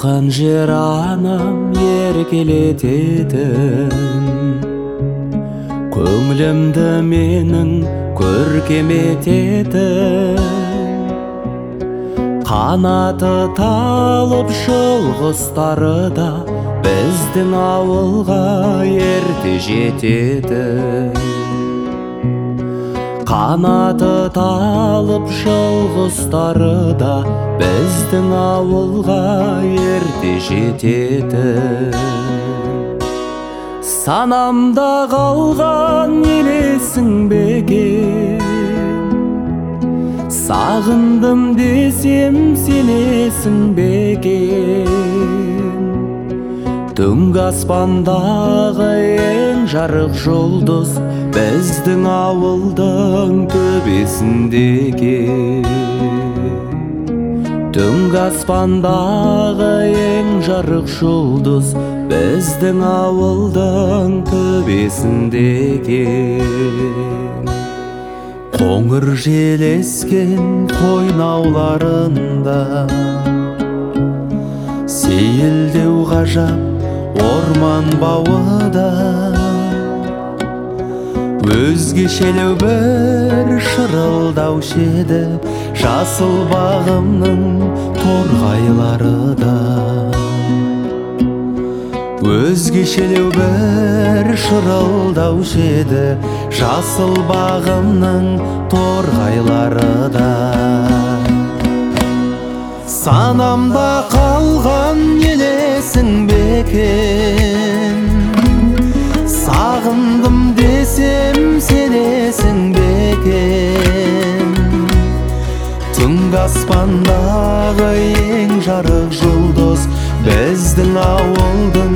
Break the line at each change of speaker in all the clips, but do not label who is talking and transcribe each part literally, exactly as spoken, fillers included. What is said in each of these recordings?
туған жер анам еркелететін, көңілімді менің көркем ететін. Қанаты талып жұлғыстары да біздің ауылға ерте жететін. Қанаты талып жұлғыстары да біздің ауылға ерте жететін. Санамда қалған елесің бекен, сағындым десем сенесің бекен. Түнгі аспандағы ең жарық жұлдыз біздің ауылдың төбесіндекен. Түнгі аспандағы ең жарық жұлдыз біздің ауылдың төбесіндекен. Қоңыр жел ескен қойнауларында, сейілдеу ғажап орман бауыда, өзгешелеу бір шырылдаушы еді жасыл бағымның торғайлары да. Өзгешелеу бір шырылдаушы еді жасыл бағымның торғайлары да. Санамда қалған елесің бекен, сағындым десем сенесің бекен. Түнгі аспандағы ең жарық жұлдыз біздің ауылдың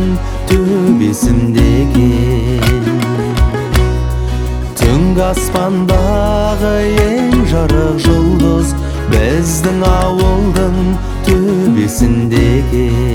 төбесіндекен. Түнгі аспандағы ең жарық жұлдыз біздің ауылдың төбесіндекен.